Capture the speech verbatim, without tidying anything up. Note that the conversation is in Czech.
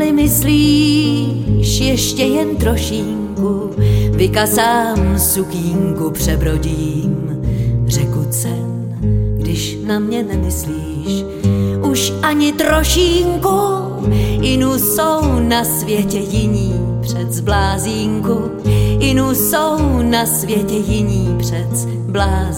nemyslíš ještě jen trošinku, vykasám sukínku, přebrodím řeku cen, když na mě nemyslíš už ani trošinku. Inu jsou na světě jiní před zblázínku, inu jsou na světě jiní před zblázínku.